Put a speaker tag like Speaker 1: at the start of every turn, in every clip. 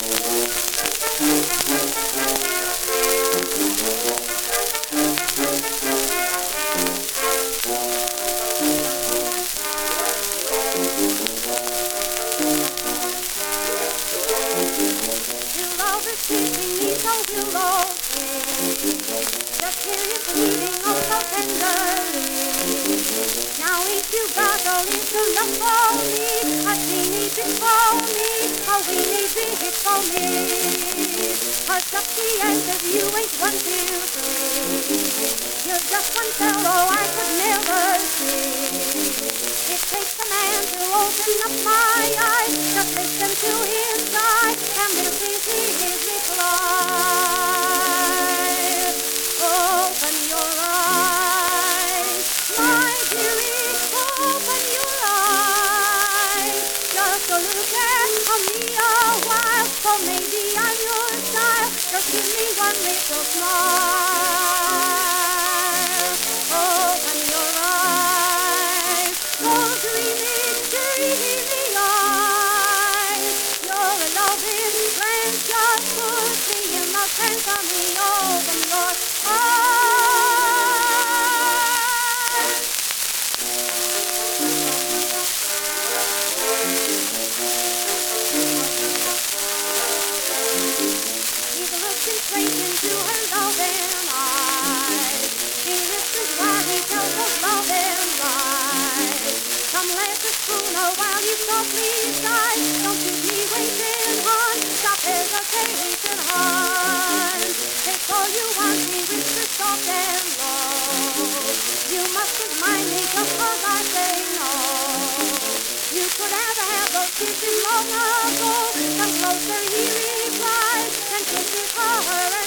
Speaker 1: Keeping me so below, just hear you pleading oh so tenderly. Now ain't you got a little love for me? A teeny bit for me, a weeny bit for me. Hush up the answers, you ain't 1, 2, 3. You're just one fellow I could never see. It takes a man to open up my eyes, just listen to his sigh, and this is his reply. Open your eyes, my dearie, open your eyes. Just a look at me a while, for maybe I'm your style. Just give me one little smile. Open your eyes, those dreamy, dreamy eyes. Your loving glance just puts me in the trance of me. Open your eyes. He's looking straight into her loving eyes. He listens while he tells her loving lies. Come, let us spoon a while you softly sigh. Don't keep me waiting, hon. Stop hesitating, hon. Take all you want, me whisper soft and low. You mustn't mind me just 'cause I say no. You could have had those kisses long ago. Come closer, he replies, and kisses her and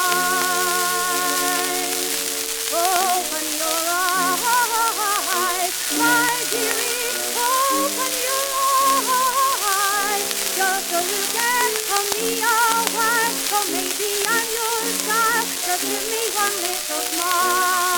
Speaker 1: sighs. Open your eyes, my dearie, open your eyes. Just a look at me a while, so maybe I'm your style. Just give me one little smile.